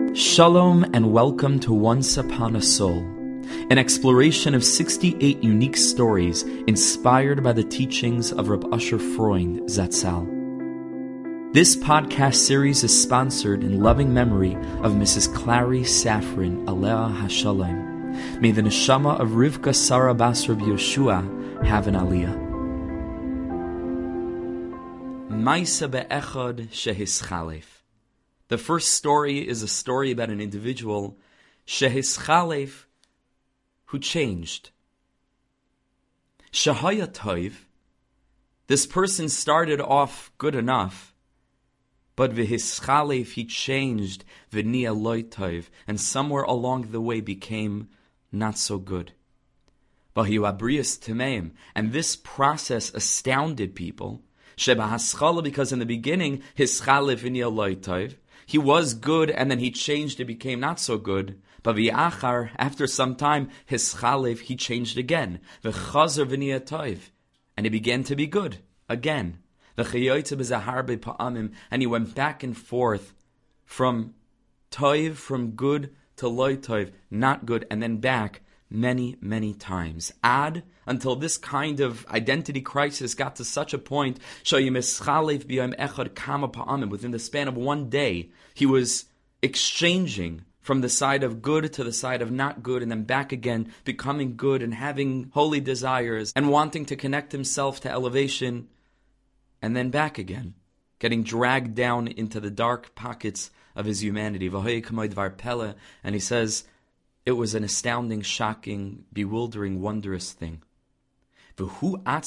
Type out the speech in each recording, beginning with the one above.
Shalom and welcome to Once Upon a Soul, an exploration of 68 unique stories inspired by the teachings of Reb Usher Freund Zatzal. This podcast series is sponsored in loving memory of Mrs. Clary Safran, Alea HaShalom. May the neshama of Rivka Sarah Bas Reb Yeshua have an aliyah. Maisa be'echad shehischalef. The first story is a story about an individual, shehischalef, who changed. Shahaya toiv, this person started off good enough, but v'hischalef, he changed, v'niya loy toiv, and somewhere along the way became not so good. V'hiyu abrius temeim, and this process astounded people. Sheba haschala, because in the beginning, hischalef v'niya loy toiv, he was good, and then he changed, it became not so good. But v'yachar, after some time, hischalef, he changed again. V'chazer v'niya toiv, and he began to be good again. V'chayoytze b'zahar be'pa'amim, and he went back and forth from toiv, from good to loy toiv, not good, and then back many, many times. Until this kind of identity crisis got to such a point, within the span of one day, he was exchanging from the side of good to the side of not good, and then back again, becoming good and having holy desires and wanting to connect himself to elevation, and then back again, getting dragged down into the dark pockets of his humanity. And he says, it was an astounding, shocking, bewildering, wondrous thing. Now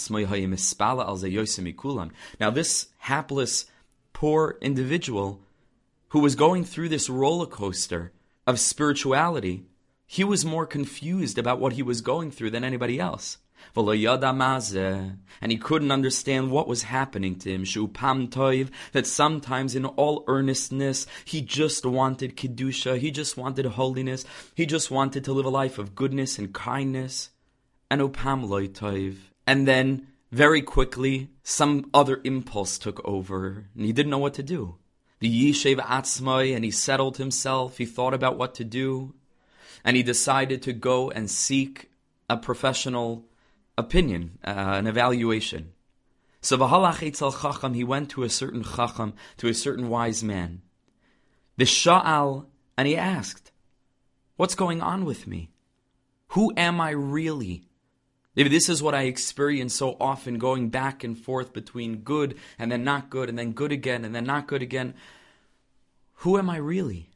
this hapless, poor individual who was going through this roller coaster of spirituality, he was more confused about what he was going through than anybody else. And he couldn't understand what was happening to him. That sometimes in all earnestness, he just wanted Kedusha, he just wanted holiness, he just wanted to live a life of goodness and kindness. And upam loy toiv. And then, very quickly, some other impulse took over, and he didn't know what to do. The yishev atzmai, and he settled himself, he thought about what to do, and he decided to go and seek a professional opinion, an evaluation. So v'halach etzel chacham, he went to a certain chacham, to a certain wise man. V'sha'al, and he asked, what's going on with me? Who am I really? If this is what I experience so often, going back and forth between good and then not good and then good again and then not good again, who am I really?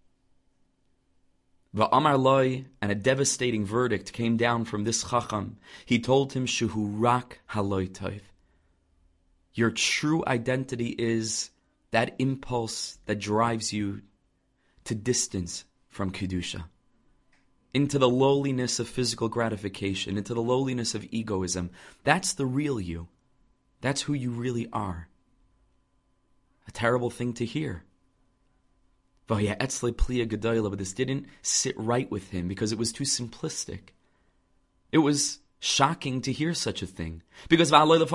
Va'amar loy, and a devastating verdict came down from this chacham. He told him, Shuhu rak haloy toiv. Your true identity is that impulse that drives you to distance from Kedusha, into the lowliness of physical gratification, into the lowliness of egoism. That's the real you. That's who you really are. A terrible thing to hear. But this didn't sit right with him because it was too simplistic. It was shocking to hear such a thing. Because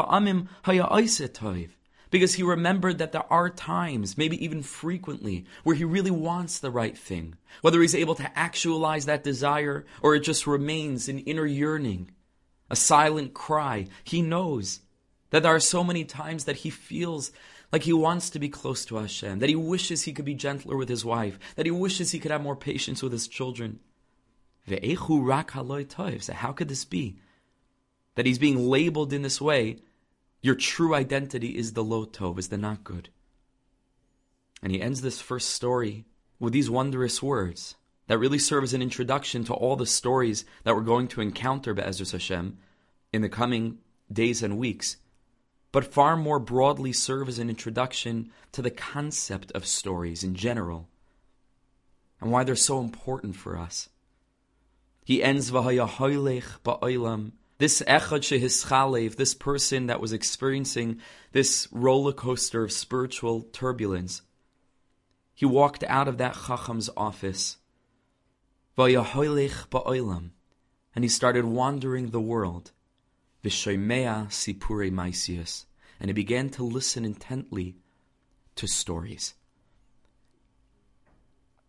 he remembered that there are times, maybe even frequently, where he really wants the right thing. Whether he's able to actualize that desire or it just remains an inner yearning, a silent cry. He knows that there are so many times that he feels like he wants to be close to Hashem, that he wishes he could be gentler with his wife, that he wishes he could have more patience with his children. So how could this be? That he's being labeled in this way. Your true identity is the lo tov, is the not good. And he ends this first story with these wondrous words that really serve as an introduction to all the stories that we're going to encounter be'ezus Hashem in the coming days and weeks, but far more broadly serve as an introduction to the concept of stories in general and why they're so important for us. He ends v'haya hoylech ba'olam. This echad shehischalev, this person that was experiencing this roller coaster of spiritual turbulence, he walked out of that chacham's office, v'yahoylech ba'olam, and he started wandering the world, v'shoymea sipurei maisius, and he began to listen intently to stories.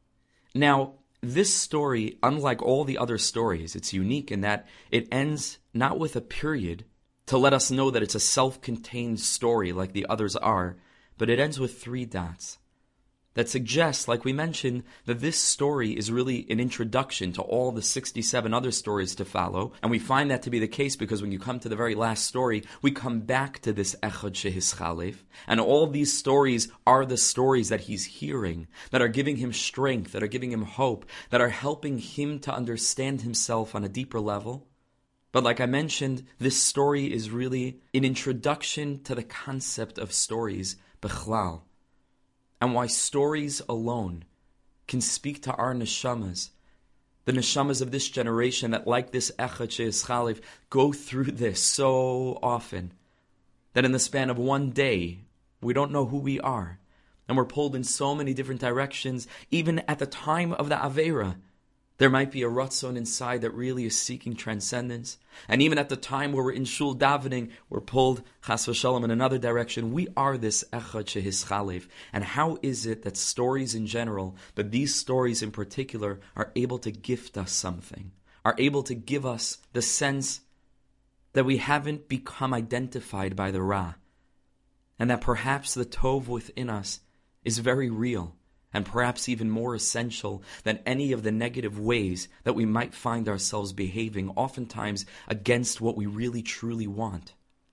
Now, this story, unlike all the other stories, it's unique in that it ends not with a period to let us know that it's a self-contained story like the others are, but it ends with 3 dots. That suggests, like we mentioned, that this story is really an introduction to all the 67 other stories to follow. And we find that to be the case because when you come to the very last story, we come back to this Echad Shehischalef. And all these stories are the stories that he's hearing, that are giving him strength, that are giving him hope, that are helping him to understand himself on a deeper level. But like I mentioned, this story is really an introduction to the concept of stories, Bechlal. And why stories alone can speak to our neshamas, the neshamas of this generation that, like this Echad Shehischalef, go through this so often that in the span of one day, we don't know who we are. And we're pulled in so many different directions. Even at the time of the Aveira, there might be a ratzon inside that really is seeking transcendence. And even at the time where we're in shul davening, we're pulled, chas v'shalom, in another direction. We are this Echad Shehischalef. And how is it that stories in general, but these stories in particular, are able to gift us something, are able to give us the sense that we haven't become identified by the Ra, and that perhaps the Tov within us is very real, and perhaps even more essential than any of the negative ways that we might find ourselves behaving, oftentimes against what we really truly want.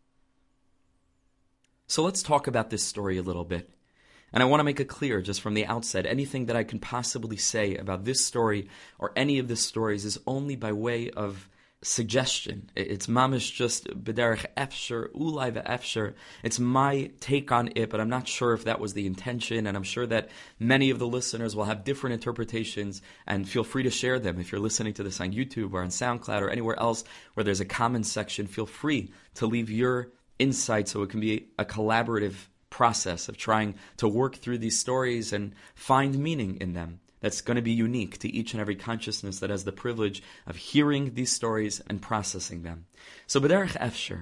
So let's talk about this story a little bit. And I want to make it clear just from the outset, anything that I can possibly say about this story or any of the stories is only by way of suggestion. It's mamish just b'derech efsher, ulai ve'efsher. It's my take on it, but I'm not sure if that was the intention, and I'm sure that many of the listeners will have different interpretations, and feel free to share them. If you're listening to this on YouTube or on SoundCloud or anywhere else where there's a comment section, feel free to leave your insight so it can be a collaborative process of trying to work through these stories and find meaning in them. That's going to be unique to each and every consciousness that has the privilege of hearing these stories and processing them. So, b'derech efsher,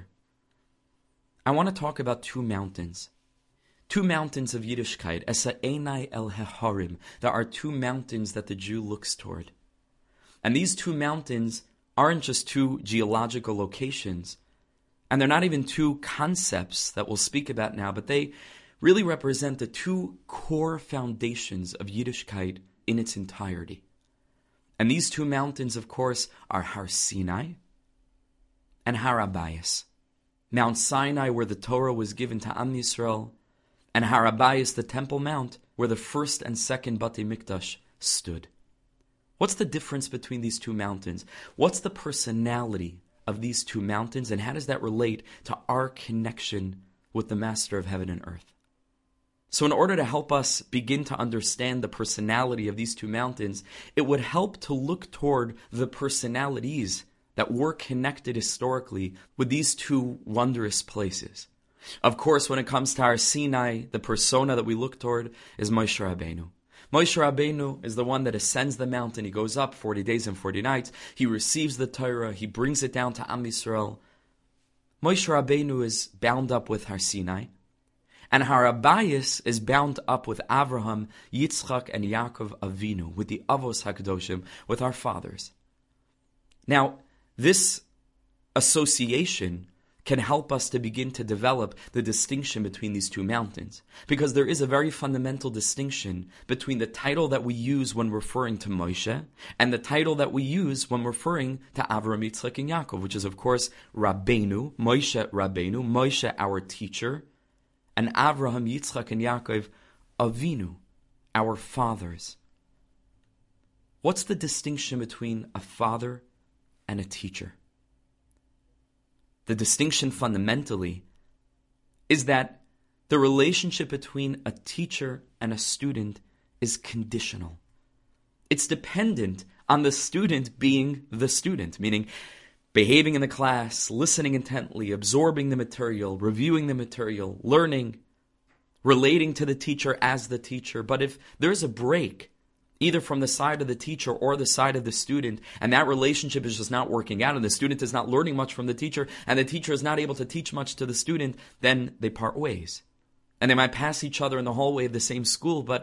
I want to talk about 2 mountains. 2 mountains of Yiddishkeit, Esa Einai El Heharim. There are 2 mountains that the Jew looks toward. And these 2 mountains aren't just 2 geological locations, and they're not even 2 concepts that we'll speak about now, but they really represent the 2 core foundations of Yiddishkeit in its entirety. And these 2 mountains, of course, are Har Sinai and Har Habayis. Mount Sinai, where the Torah was given to Am Yisrael, and Har Habayis, the Temple Mount, where the first and second Batei Mikdash stood. What's the difference between these 2 mountains? What's the personality of these 2 mountains, and how does that relate to our connection with the Master of Heaven and Earth? So in order to help us begin to understand the personality of these 2 mountains, it would help to look toward the personalities that were connected historically with these 2 wondrous places. Of course, when it comes to Har Sinai, the persona that we look toward is Moshe Rabbeinu. Moshe Rabbeinu is the one that ascends the mountain. He goes up 40 days and 40 nights. He receives the Torah. He brings it down to Am Yisrael. Moshe Rabbeinu is bound up with Har Sinai. And Har Habayis is bound up with Avraham, Yitzchak, and Yaakov Avinu, with the Avos HaKadoshim, with our fathers. Now, this association can help us to begin to develop the distinction between these 2 mountains. Because there is a very fundamental distinction between the title that we use when referring to Moshe and the title that we use when referring to Avraham, Yitzchak, and Yaakov, which is, of course, Rabbeinu, Moshe, our teacher, and Avraham, Yitzchak, and Yaakov, Avinu, our fathers. What's the distinction between a father and a teacher? The distinction fundamentally is that the relationship between a teacher and a student is conditional. It's dependent on the student being the student, meaning behaving in the class, listening intently, absorbing the material, reviewing the material, learning, relating to the teacher as the teacher. But if there's a break, either from the side of the teacher or the side of the student, and that relationship is just not working out, and the student is not learning much from the teacher, and the teacher is not able to teach much to the student, then they part ways. And they might pass each other in the hallway of the same school, but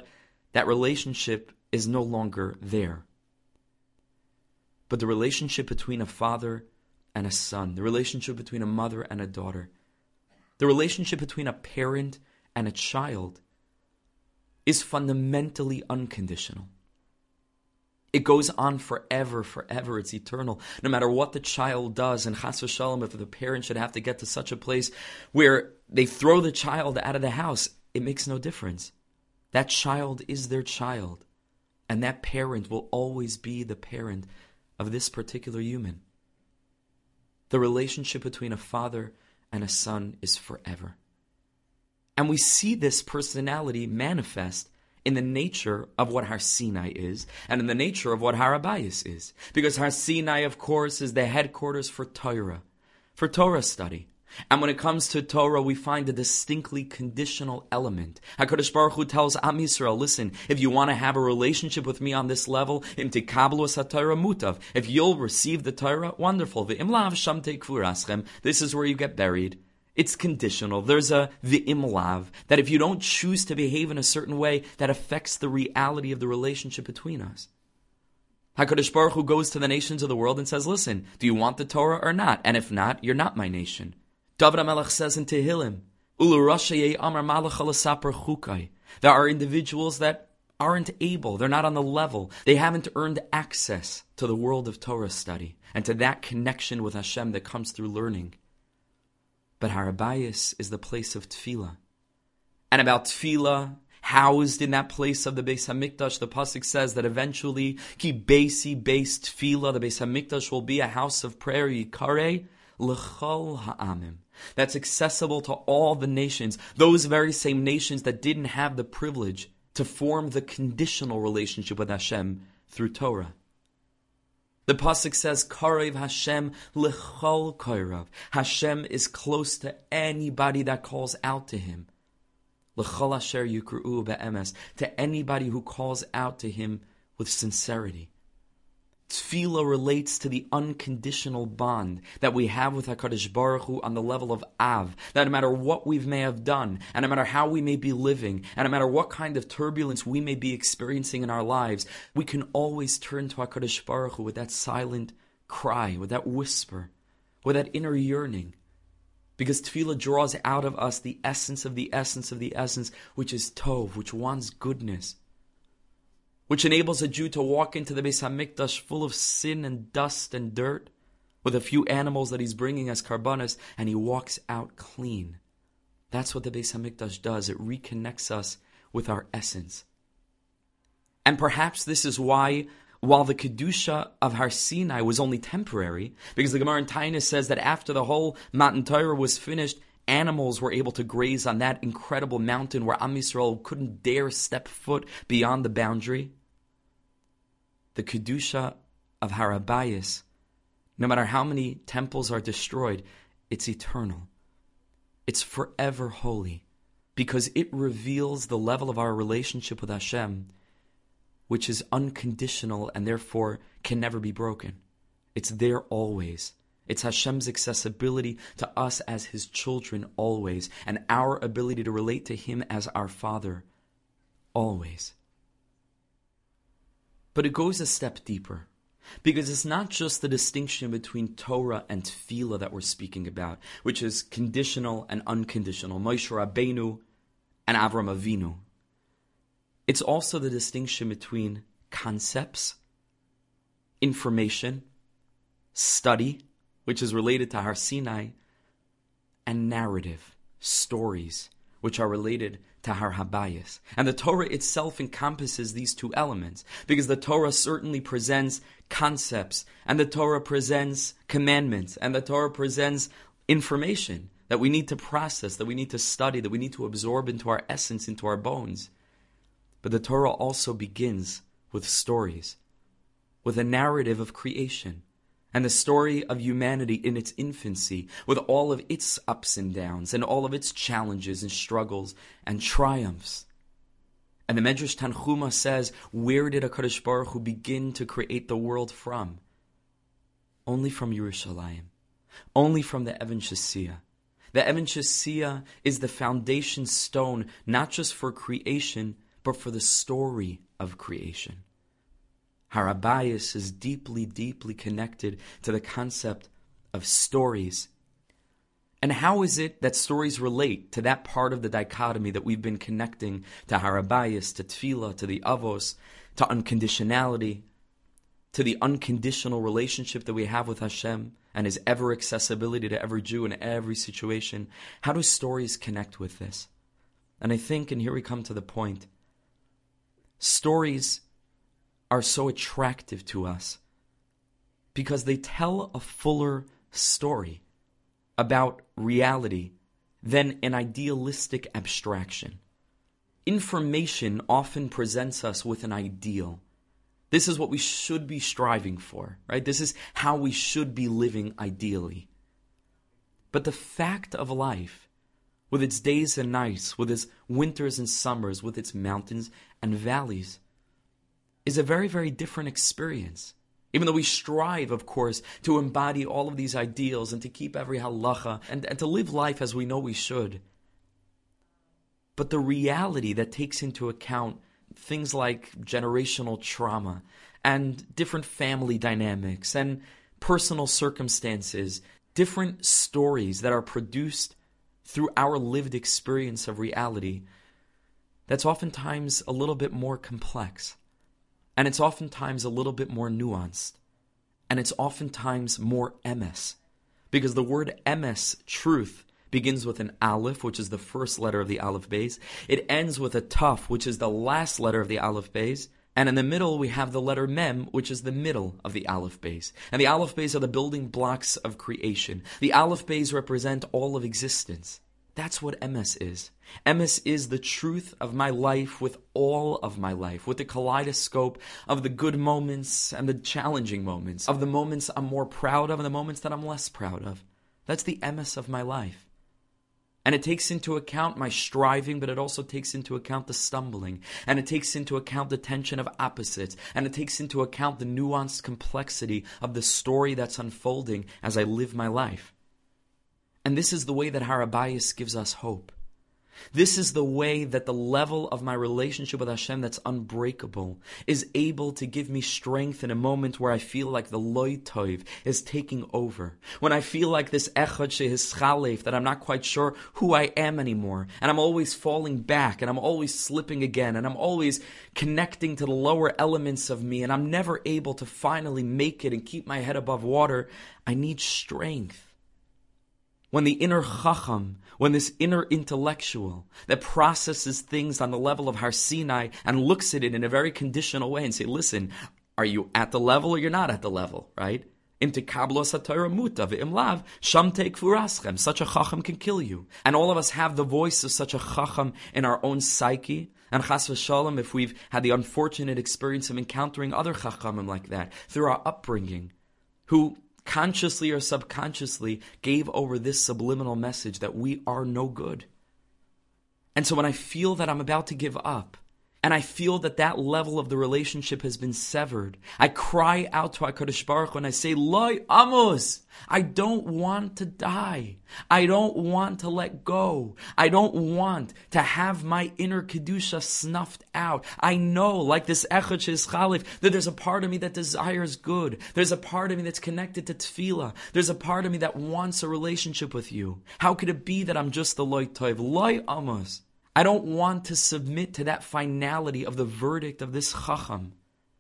that relationship is no longer there. But the relationship between a father and a son, the relationship between a mother and a daughter, the relationship between a parent and a child is fundamentally unconditional. It goes on forever, forever. It's eternal. No matter what the child does, and chas v'shalom, if the parent should have to get to such a place where they throw the child out of the house, it makes no difference. That child is their child. And that parent will always be the parent of this particular human. The relationship between a father and a son is forever. And we see this personality manifest in the nature of what Har Sinai is, and in the nature of what Har Habayis is. Because Har Sinai, of course, is the headquarters for Torah study. And when it comes to Torah, we find a distinctly conditional element. HaKadosh Baruch Hu tells Am Yisrael, listen, if you want to have a relationship with me on this level, im tikablu es haTorah mutav. If you'll receive the Torah, wonderful. V'im lav sham teikvu raschem. This is where you get buried. It's conditional. There's a v'im lav, that if you don't choose to behave in a certain way, that affects the reality of the relationship between us. HaKadosh Baruch Hu goes to the nations of the world and says, listen, do you want the Torah or not? And if not, you're not my nation. David HaMelech says in Tehillim, there are individuals that aren't able, they're not on the level, they haven't earned access to the world of Torah study and to that connection with Hashem that comes through learning. But Har Habayis is the place of tefillah. And about tefillah, housed in that place of the Beis HaMikdash, the Pasuk says that eventually, ki beisi beis tefillah, the Beis HaMikdash will be a house of prayer, yikareh l'chol ha'amim. That's accessible to all the nations, those very same nations that didn't have the privilege to form the conditional relationship with Hashem through Torah. The Pasuk says, Karev Hashem l'chol koirav. Hashem is close to anybody that calls out to Him. L'chol asher yukru'u be'emes. To anybody who calls out to Him with sincerity. Tefillah relates to the unconditional bond that we have with HaKadosh Baruch Hu on the level of Av, that no matter what we may have done, and no matter how we may be living, and no matter what kind of turbulence we may be experiencing in our lives, we can always turn to HaKadosh Baruch Hu with that silent cry, with that whisper, with that inner yearning. Because Tefillah draws out of us the essence of the essence of the essence, which is Tov, which wants goodness, which enables a Jew to walk into the Beis HaMikdash full of sin and dust and dirt, with a few animals that he's bringing as karbanos, and he walks out clean. That's what the Beis HaMikdash does. It reconnects us with our essence. And perhaps this is why, while the Kedusha of Har Sinai was only temporary, because the Gemara in Tainus says that after the whole Matan Torah was finished, animals were able to graze on that incredible mountain where Am Yisrael couldn't dare step foot beyond the boundary. The Kedusha of Har Habayis, no matter how many temples are destroyed, it's eternal. It's forever holy, because it reveals the level of our relationship with Hashem, which is unconditional and therefore can never be broken. It's there always. It's Hashem's accessibility to us as His children always, and our ability to relate to Him as our Father always. But it goes a step deeper, because it's not just the distinction between Torah and Tefillah that we're speaking about, which is conditional and unconditional, Moshe Rabbeinu and Avram Avinu. It's also the distinction between concepts, information, study, which is related to Har Sinai, and narrative, stories, which are related to Har Habayis. And the Torah itself encompasses these two elements, because the Torah certainly presents concepts, and the Torah presents commandments, and the Torah presents information that we need to process, that we need to study, that we need to absorb into our essence, into our bones. But the Torah also begins with stories, with a narrative of creation, and the story of humanity in its infancy, with all of its ups and downs, and all of its challenges and struggles and triumphs. And the Medrash Tanchuma says, where did HaKadosh Baruch Hu begin to create the world from? Only from Yerushalayim. Only from the Even Shesiyah. The Even Shesiyah is the foundation stone, not just for creation, but for the story of creation. Har HaBayis is deeply, deeply connected to the concept of stories. And how is it that stories relate to that part of the dichotomy that we've been connecting to Har HaBayis, to Tefillah, to the Avos, to unconditionality, to the unconditional relationship that we have with Hashem and His ever accessibility to every Jew in every situation? How do stories connect with this? And I think, and here we come to the point, stories are so attractive to us because they tell a fuller story about reality than an idealistic abstraction. Information often presents us with an ideal. This is what we should be striving for, right? This is how we should be living ideally. But the fact of life, with its days and nights, with its winters and summers, with its mountains and valleys, is a very, very different experience. Even though we strive, of course, to embody all of these ideals and to keep every halacha and to live life as we know we should. But the reality that takes into account things like generational trauma and different family dynamics and personal circumstances, different stories that are produced through our lived experience of reality, that's oftentimes a little bit more complex. And it's oftentimes a little bit more nuanced. And it's oftentimes more emes. Because the word emes, truth, begins with an aleph, which is the first letter of the aleph beis. It ends with a taf, which is the last letter of the aleph beis. And in the middle, we have the letter mem, which is the middle of the aleph beis. And the aleph beis are the building blocks of creation. The aleph beis represent all of existence. That's what emes is. Emes is the truth of my life with all of my life, with the kaleidoscope of the good moments and the challenging moments, of the moments I'm more proud of and the moments that I'm less proud of. That's the emes of my life. And it takes into account my striving, but it also takes into account the stumbling. And it takes into account the tension of opposites. And it takes into account the nuanced complexity of the story that's unfolding as I live my life. And this is the way that Har HaBayis gives us hope. This is the way that the level of my relationship with Hashem that's unbreakable is able to give me strength in a moment where I feel like the loy tov is taking over. When I feel like this echad shehischalef, that I'm not quite sure who I am anymore. And I'm always falling back and I'm always slipping again. And I'm always connecting to the lower elements of me. And I'm never able to finally make it and keep my head above water. I need strength. When the inner chacham, when this inner intellectual that processes things on the level of Har Sinai and looks at it in a very conditional way and say, listen, are you at the level or you're not at the level, right? Im tekablo satayra muta v'im lav sham tekfuraschem. Such a chacham can kill you. And all of us have the voice of such a chacham in our own psyche. And chas v'shalom, if we've had the unfortunate experience of encountering other chachamim like that through our upbringing, who consciously or subconsciously gave over this subliminal message that we are no good. And so when I feel that I'm about to give up, and I feel that that level of the relationship has been severed, I cry out to HaKadosh Baruch Hu and I say, Loi Amos, I don't want to die. I don't want to let go. I don't want to have my inner Kedusha snuffed out. I know, like this Echad Shehischalef, that there's a part of me that desires good. There's a part of me that's connected to Tefillah. There's a part of me that wants a relationship with you. How could it be that I'm just the Loi Tov? Loi Amos. I don't want to submit to that finality of the verdict of this Chacham.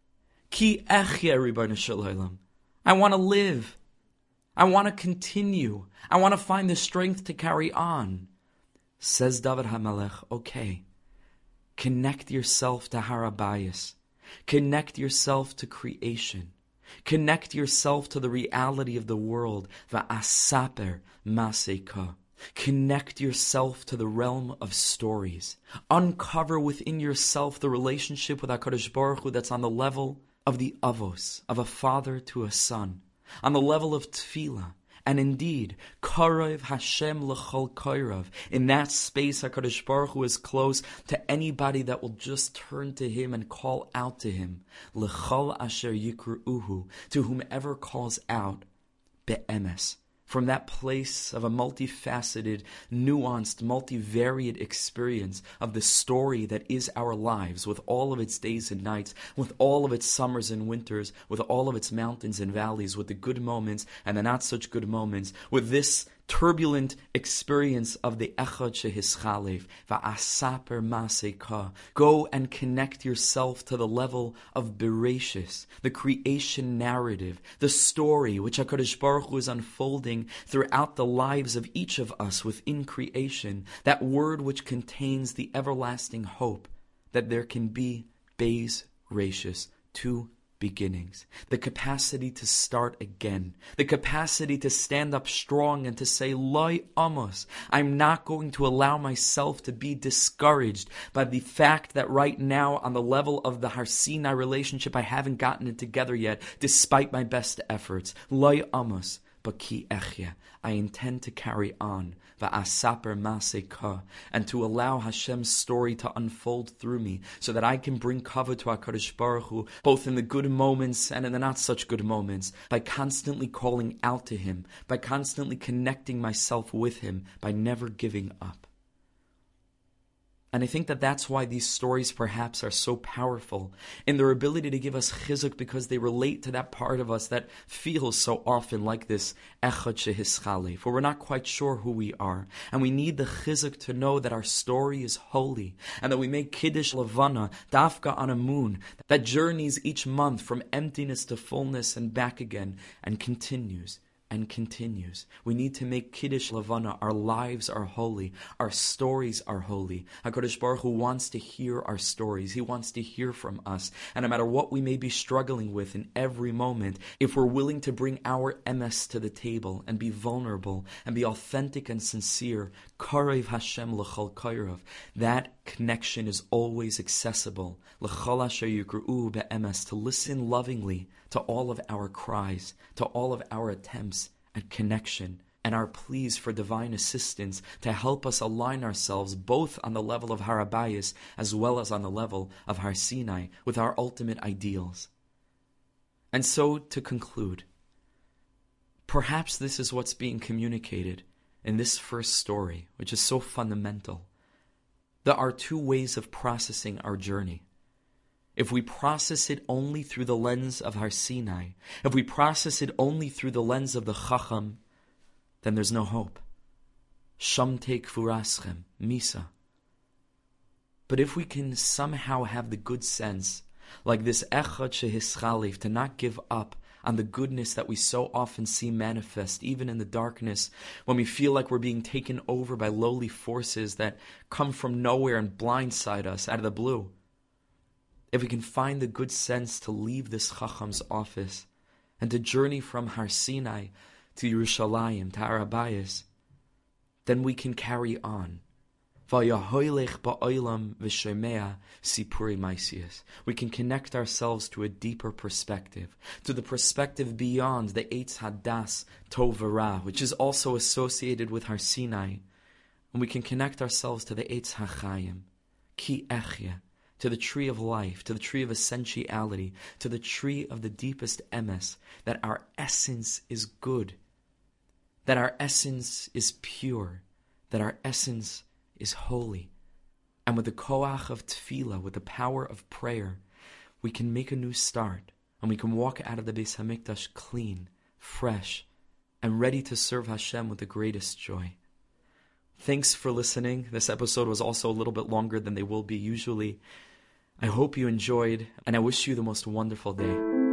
Ki echye Ribono Shel Olam. I want to live. I want to continue. I want to find the strength to carry on. Says David HaMelech, okay, connect yourself to Har HaBayis. Connect yourself to creation. Connect yourself to the reality of the world. Va'asaper maseka. Connect yourself to the realm of stories. Uncover within yourself the relationship with HaKadosh Baruch Hu that's on the level of the avos, of a father to a son, on the level of tefillah. And indeed, Karev Hashem l'chol koirav. In that space, HaKadosh Baruch Hu is close to anybody that will just turn to Him and call out to Him. L'chol asher yikru'uhu, to whomever calls out, be'emes, from that place of a multifaceted, nuanced, multivariate experience of the story that is our lives, with all of its days and nights, with all of its summers and winters, with all of its mountains and valleys, with the good moments and the not such good moments, with this turbulent experience of the Echad Shehischalef, Va'asaper Maseka. Go and connect yourself to the level of Bereshis, the creation narrative, the story which HaKadosh Baruch Hu is unfolding throughout the lives of each of us within creation, that word which contains the everlasting hope that there can be Beis Rashis, two beginnings, the capacity to start again, the capacity to stand up strong and to say, Loi Amos, I'm not going to allow myself to be discouraged by the fact that right now on the level of the Har Sinai relationship, I haven't gotten it together yet, despite my best efforts. Loi Amos, but ki echya, I intend to carry on, va'asaper maseka, and to allow Hashem's story to unfold through me, so that I can bring kavod to HaKadosh Baruch Hu, both in the good moments and in the not such good moments, by constantly calling out to Him, by constantly connecting myself with Him, by never giving up. And I think that that's why these stories perhaps are so powerful in their ability to give us chizuk, because they relate to that part of us that feels so often like this echad shehischalef, where we're not quite sure who we are. And we need the chizuk to know that our story is holy, and that we make kiddush levana, dafka on a moon, that journeys each month from emptiness to fullness and back again, and continues. And continues. We need to make Kiddush Levana. Our lives are holy. Our stories are holy. HaKadosh Baruch Hu wants to hear our stories. He wants to hear from us. And no matter what we may be struggling with in every moment, if we're willing to bring our MS to the table and be vulnerable and be authentic and sincere, Karev Hashem l'chol kairav, that connection is always accessible. L'chol asher yukru'u be'emes, to listen lovingly to all of our cries, to all of our attempts at connection, and our pleas for divine assistance to help us align ourselves both on the level of Har Habayis as well as on the level of Har Sinai with our ultimate ideals. And so, to conclude, perhaps this is what's being communicated in this first story, which is so fundamental. There are two ways of processing our journey. If we process it only through the lens of Har Sinai, if we process it only through the lens of the Chacham, then there's no hope. Shamtei kfuraschem, Misa. But if we can somehow have the good sense, like this Echad Shehischalef, to not give up on the goodness that we so often see manifest, even in the darkness, when we feel like we're being taken over by lowly forces that come from nowhere and blindside us out of the blue. If we can find the good sense to leave this Chacham's office and to journey from Har Sinai to Yerushalayim, to Har Habayis, then we can carry on. Vayahoylech ba'olam v'shomea sipuri maisius. We can connect ourselves to a deeper perspective, to the perspective beyond the Eitz Hadas Tov V'Ra, which is also associated with Har Sinai. And we can connect ourselves to the Eitz HaChayim, Ki Echya, to the tree of life, to the tree of essentiality, to the tree of the deepest emes, that our essence is good, that our essence is pure, that our essence is holy. And with the koach of tefillah, with the power of prayer, we can make a new start, and we can walk out of the Beis HaMikdash clean, fresh, and ready to serve Hashem with the greatest joy. Thanks for listening. This episode was also a little bit longer than they will be usually. I hope you enjoyed, and I wish you the most wonderful day.